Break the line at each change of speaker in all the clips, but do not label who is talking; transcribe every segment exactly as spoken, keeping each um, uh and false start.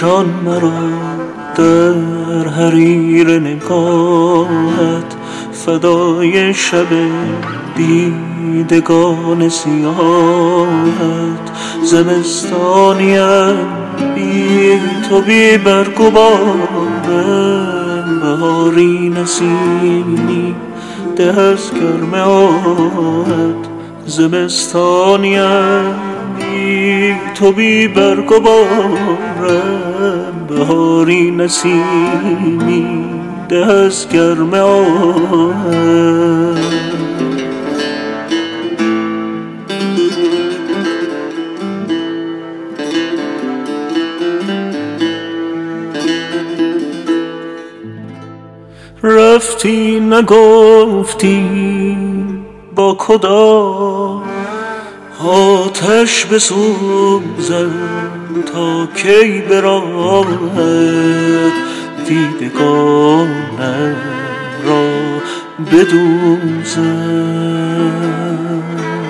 بپوشان مرا در حریر نگاهت، فدای شب دیدگان سیاهت. زمستانیم بی تو بی برگ و بارم، بهاری نسیمی ده از گرم آهت. زمستانیم بی تو بی برگ و بارم، بهاری نسیمی ده از گرم آهت. رفتی نگفتی با کدام آتش بسوزم تا کی به راهت، دیدگانم را بدوزم.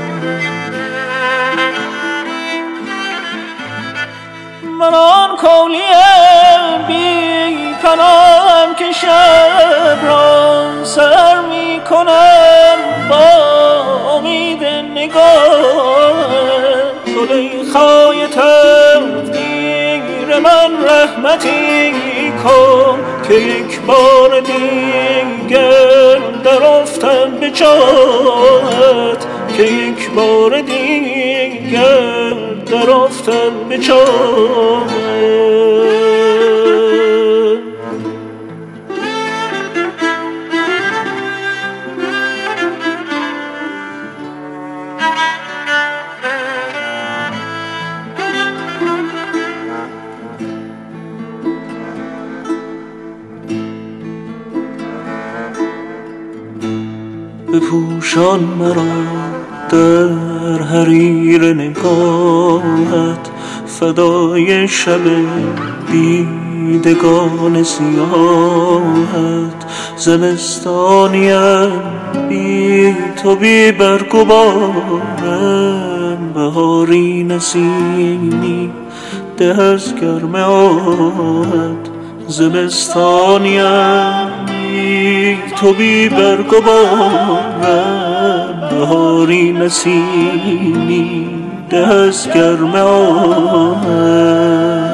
من آن کولیم بی پناهم که شب را سر می کنم با امید نگاه. زلیخای تقدیر من رحمتی کن که یک بار دیگر در افتم به چاهت، که یک بار دیگر در افتم به چاهت. بپوشان مرا در حریر نگاهت، فدای شب دیدگان سیاهت. زمستانیم بی تو بی برگ و بارم، بهاری نسیمی ده از گرم آهت. زمستانیم بی تو بی برگ و بارم، بهاری نسیمی ده از گرم آهت.